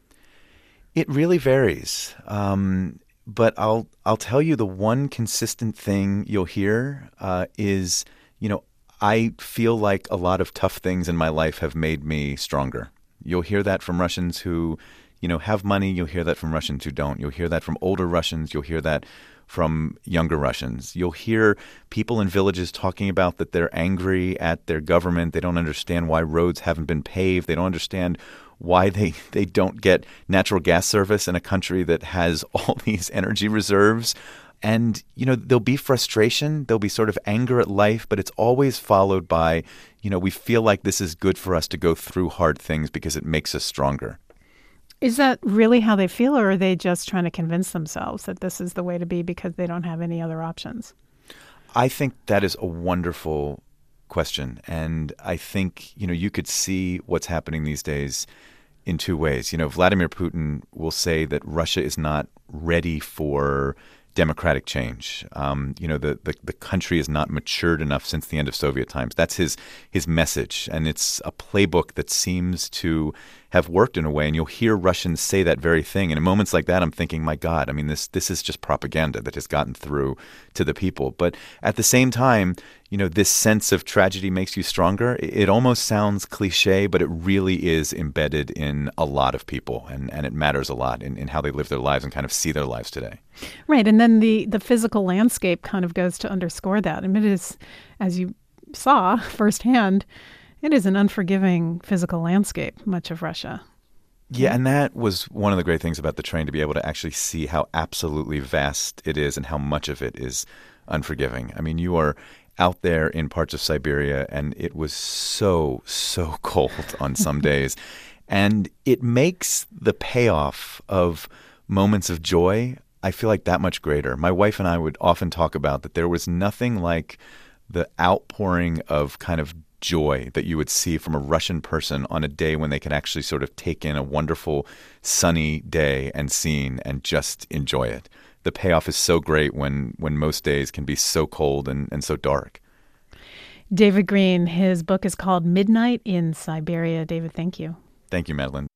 It really varies. Um, but I'll I'll tell you the one consistent thing you'll hear uh, is, you know, I feel like a lot of tough things in my life have made me stronger. You'll hear that from Russians who, you know, have money. You'll hear that from Russians who don't. You'll hear that from older Russians. You'll hear that from younger Russians. You'll hear people in villages talking about that they're angry at their government. They don't understand why roads haven't been paved. They don't understand why they, they don't get natural gas service in a country that has all these energy reserves. And, you know, there'll be frustration, there'll be sort of anger at life, but it's always followed by, you know, we feel like this is good for us to go through hard things because it makes us stronger. Is that really how they feel, or are they just trying to convince themselves that this is the way to be because they don't have any other options? I think that is a wonderful question. And I think, you know, you could see what's happening these days in two ways. You know, Vladimir Putin will say that Russia is not ready for democratic change. Um, you know, the, the the country is not matured enough since the end of Soviet times. That's his his message, and it's a playbook that seems to have worked in a way. And you'll hear Russians say that very thing. And in moments like that, I'm thinking, my God, I mean, this this is just propaganda that has gotten through to the people. But at the same time, you know, this sense of tragedy makes you stronger. It, it almost sounds cliche, but it really is embedded in a lot of people, and, and it matters a lot in, in how they live their lives and kind of see their lives today. Right. And then the, the physical landscape kind of goes to underscore that. I mean, it is, as you saw firsthand, it is an unforgiving physical landscape, much of Russia. Yeah, and that was one of the great things about the train, to be able to actually see how absolutely vast it is and how much of it is unforgiving. I mean, you are out there in parts of Siberia, and it was so, so cold on some days. And it makes the payoff of moments of joy, I feel like, that much greater. My wife and I would often talk about that there was nothing like the outpouring of kind of joy that you would see from a Russian person on a day when they could actually sort of take in a wonderful sunny day and scene and just enjoy it. The payoff is so great when, when most days can be so cold and, and so dark. David Green, his book is called Midnight in Siberia. David, thank you. Thank you, Madeline.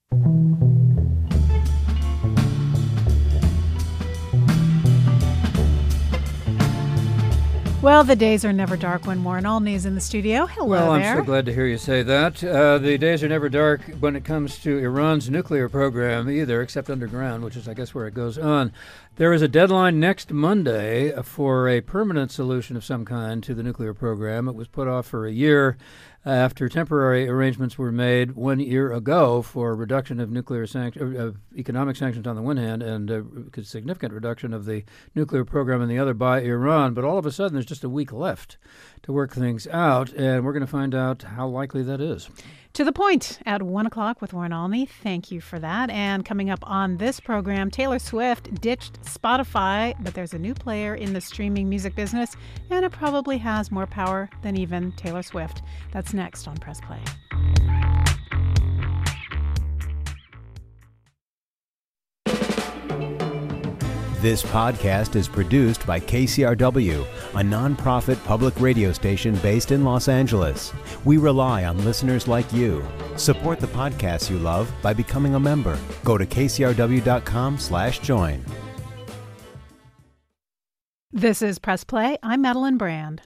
Well, the days are never dark when Warren Olney is in the studio. Hello well, there. I'm so glad to hear you say that. Uh, the days are never dark when it comes to Iran's nuclear program either, except underground, which is, I guess, where it goes on. There is a deadline next Monday for a permanent solution of some kind to the nuclear program. It was put off for a year after temporary arrangements were made one year ago for reduction of nuclear sanction, of economic sanctions on the one hand, and a significant reduction of the nuclear program on the other by Iran. But all of a sudden, there's just a week left to work things out, and we're going to find out how likely that is. To the point at one o'clock with Warren Olney. Thank you for that. And coming up on this program, Taylor Swift ditched Spotify, but there's a new player in the streaming music business, and it probably has more power than even Taylor Swift. That's next on Press Play. This podcast is produced by K C R W, a nonprofit public radio station based in Los Angeles. We rely on listeners like you. Support the podcasts you love by becoming a member. Go to kcrw.com slash join. This is Press Play. I'm Madeline Brand.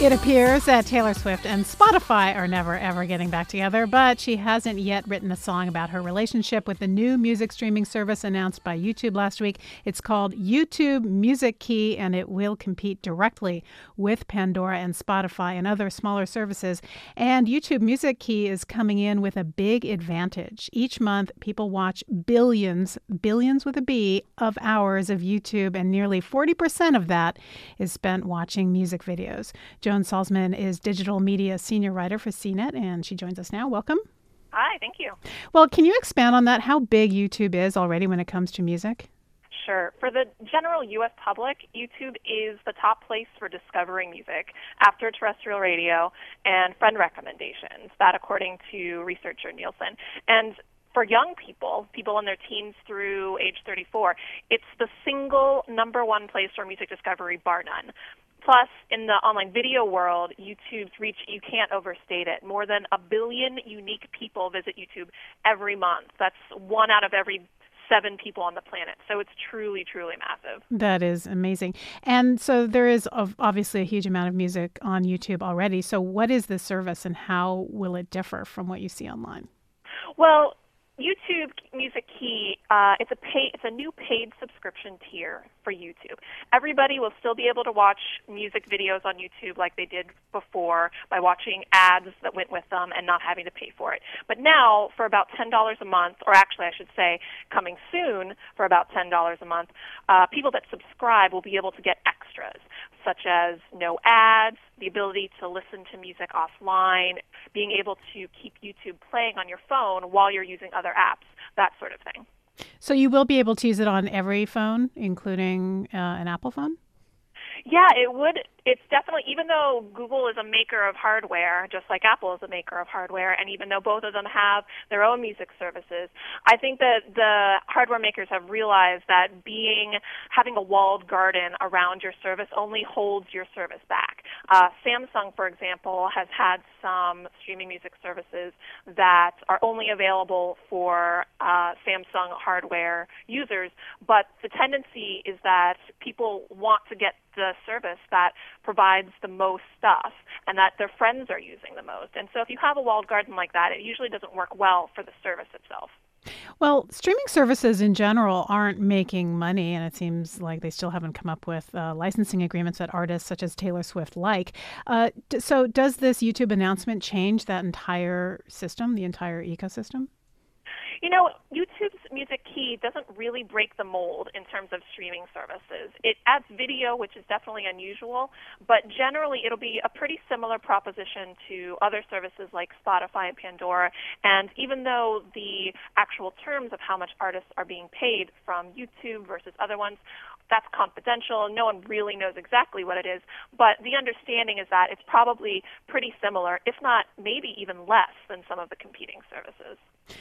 It appears that Taylor Swift and Spotify are never, ever getting back together, but she hasn't yet written a song about her relationship with the new music streaming service announced by YouTube last week. It's called YouTube Music Key, and it will compete directly with Pandora and Spotify and other smaller services. And YouTube Music Key is coming in with a big advantage. Each month, people watch billions, billions with a B, of hours of YouTube, and nearly forty percent of that is spent watching music videos. Joan Salzman is digital media senior writer for C net, and she joins us now. Welcome. Hi, thank you. Well, can you expand on that, how big YouTube is already when it comes to music? Sure. For the general U S public, YouTube is the top place for discovering music after terrestrial radio and friend recommendations, that according to researcher Nielsen. And for young people, people in their teens through age thirty-four, it's the single number one place for music discovery, bar none. Plus, in the online video world, YouTube's reach, you can't overstate it. More than a billion unique people visit YouTube every month. That's one out of every seven people on the planet. So it's truly, truly massive. That is amazing. And so there is obviously a huge amount of music on YouTube already. So what is this service and how will it differ from what you see online? Well, YouTube Music Key, uh, it's a pay, it's a new paid subscription tier for YouTube. Everybody will still be able to watch music videos on YouTube like they did before by watching ads that went with them and not having to pay for it. But now, for about ten dollars a month, or actually I should say coming soon for about ten dollars a month, uh, people that subscribe will be able to get extras, such as no ads, the ability to listen to music offline, being able to keep YouTube playing on your phone while you're using other apps, that sort of thing. So you will be able to use it on every phone, including uh, an Apple phone? Yeah, it would. It's definitely, even though Google is a maker of hardware, just like Apple is a maker of hardware, and even though both of them have their own music services, I think that the hardware makers have realized that being, having a walled garden around your service only holds your service back. Uh, Samsung, for example, has had some streaming music services that are only available for uh, Samsung hardware users, but the tendency is that people want to get the service that provides the most stuff and that their friends are using the most. And so if you have a walled garden like that, it usually doesn't work well for the service itself. Well, streaming services in general aren't making money, and it seems like they still haven't come up with uh, licensing agreements that artists such as Taylor Swift like. Uh, d- so does this YouTube announcement change that entire system, the entire ecosystem? You know, YouTube's Music Key doesn't really break the mold in terms of streaming services. It adds video, which is definitely unusual, but generally it'll be a pretty similar proposition to other services like Spotify and Pandora. And even though the actual terms of how much artists are being paid from YouTube versus other ones, that's confidential. No one really knows exactly what it is, but the understanding is that it's probably pretty similar, if not maybe even less than some of the competing services.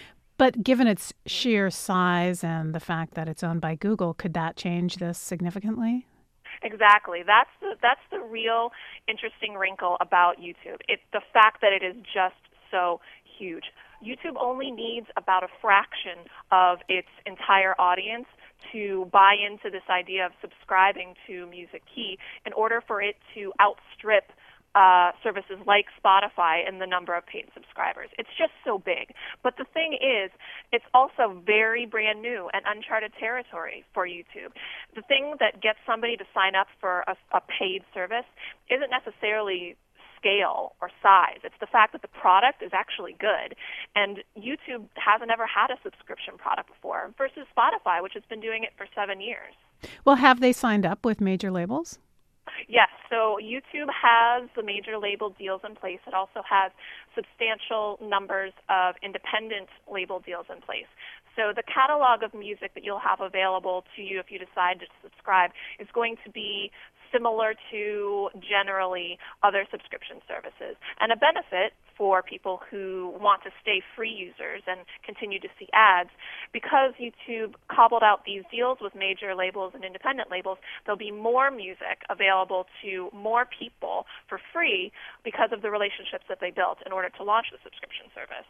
But given its sheer size and the fact that it's owned by Google, could that change this significantly? Exactly. That's the, that's the real interesting wrinkle about YouTube. It's the fact that it is just so huge. YouTube only needs about a fraction of its entire audience to buy into this idea of subscribing to Music Key in order for it to outstrip Uh, services like Spotify and the number of paid subscribers. It's just so big. But the thing is, it's also very brand new and uncharted territory for YouTube. The thing that gets somebody to sign up for a, a paid service isn't necessarily scale or size. It's the fact that the product is actually good. And YouTube hasn't ever had a subscription product before versus Spotify, which has been doing it for seven years. Well, have they signed up with major labels? Yes, so YouTube has the major label deals in place. It also has substantial numbers of independent label deals in place. So the catalog of music that you'll have available to you if you decide to subscribe is going to be similar to generally other subscription services. And a benefit for people who want to stay free users and continue to see ads, because YouTube cobbled out these deals with major labels and independent labels, there'll be more music available to more people for free because of the relationships that they built in order to launch the subscription service.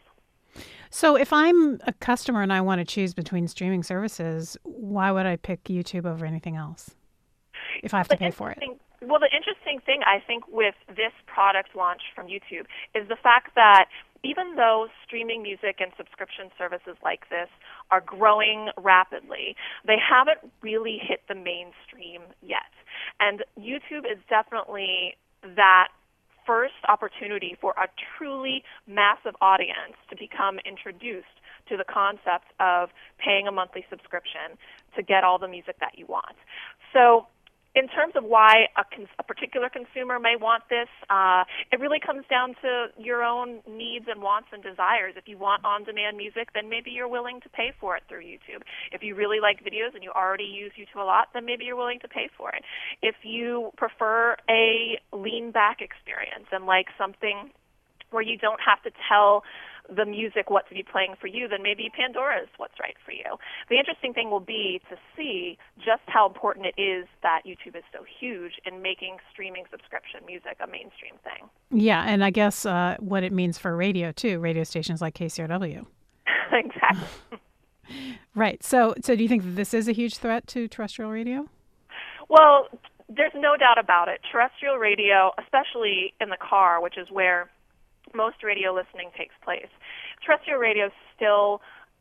So if I'm a customer and I want to choose between streaming services, why would I pick YouTube over anything else if I have to pay for it? Well, the interesting thing, I think, with this product launch from YouTube is the fact that even though streaming music and subscription services like this are growing rapidly, they haven't really hit the mainstream yet. And YouTube is definitely that first opportunity for a truly massive audience to become introduced to the concept of paying a monthly subscription to get all the music that you want. So in terms of why a, cons- a particular consumer may want this, uh, it really comes down to your own needs and wants and desires. If you want on-demand music, then maybe you're willing to pay for it through YouTube. If you really like videos and you already use YouTube a lot, then maybe you're willing to pay for it. If you prefer a lean-back experience and like something where you don't have to tell the music what to be playing for you, then maybe Pandora is what's right for you. The interesting thing will be to see just how important it is that YouTube is so huge in making streaming subscription music a mainstream thing. Yeah, and I guess uh, what it means for radio, too, radio stations like K C R W. Exactly. Right. So, so do you think that this is a huge threat to terrestrial radio? Well, there's no doubt about it. Terrestrial radio, especially in the car, which is where most radio listening takes place. Terrestrial radio is still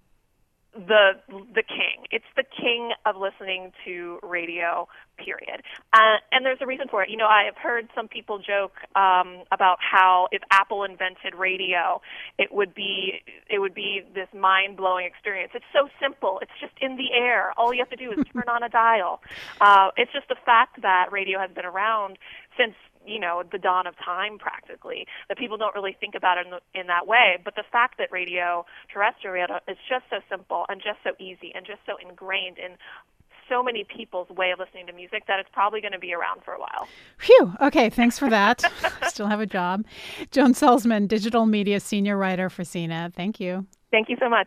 the the king. It's the king of listening to radio, period. Uh, and there's a reason for it. You know, I have heard some people joke um, about how if Apple invented radio, it would be it would be this mind-blowing experience. It's so simple. It's just in the air. All you have to do is turn on a dial. Uh, it's just the fact that radio has been around since, you know, the dawn of time, practically, that people don't really think about it in, the, in that way. But the fact that radio, terrestrial radio, is just so simple and just so easy and just so ingrained in so many people's way of listening to music that it's probably going to be around for a while. Phew. Okay, thanks for that. Still have a job. Joan Salzman, digital media senior writer for C net. Thank you. Thank you so much.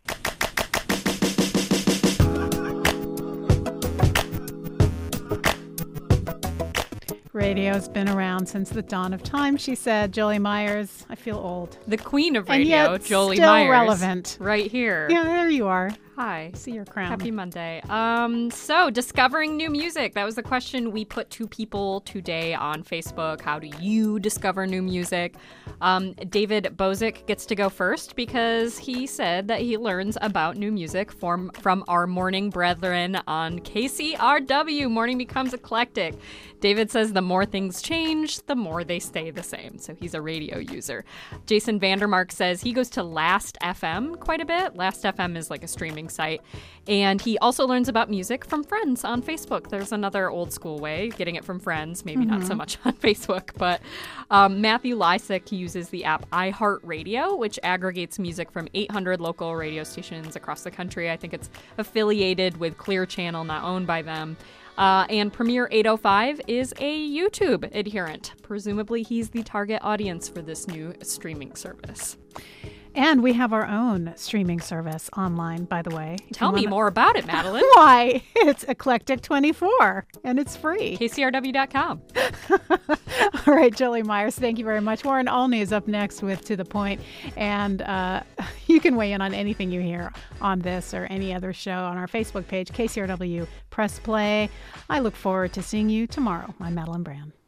Radio's been around since the dawn of time, she said. Jolie Myers, I feel old. The queen of and radio, yet Jolie still Myers. relevant. Right here. Yeah, there you are. Hi. See your crown. Happy Monday. Um, so, discovering new music. That was the question we put to people today on Facebook. How do you discover new music? Um, David Bozick gets to go first because he said that he learns about new music from, from our morning brethren on K C R W. Morning becomes eclectic. David says the more things change, the more they stay the same. So he's a radio user. Jason Vandermark says he goes to Last F M quite a bit. Last F M is like a streaming site. And he also learns about music from friends on Facebook. There's another old school way, getting it from friends, maybe mm-hmm. not so much on Facebook. But um, Matthew Lysick uses the app iHeartRadio, which aggregates music from eight hundred local radio stations across the country. I think it's affiliated with Clear Channel, not owned by them. Uh, and Premier eight oh five is a YouTube adherent. Presumably he's the target audience for this new streaming service. And we have our own streaming service online, by the way. Tell me more about it, Madeline. Why? It's Eclectic twenty-four, and it's free. K C R W dot com. All right, Jolie Myers, thank you very much. Warren Olney is up next with To The Point, and uh, you can weigh in on anything you hear on this or any other show on our Facebook page, K C R W Press Play. I look forward to seeing you tomorrow. I'm Madeline Brand.